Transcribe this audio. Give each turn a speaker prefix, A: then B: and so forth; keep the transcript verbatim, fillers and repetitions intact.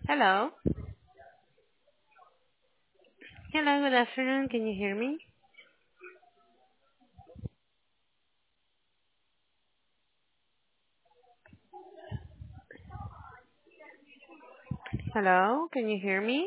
A: Hello. Hello, good afternoon. Can you hear me? Hello, can you hear me?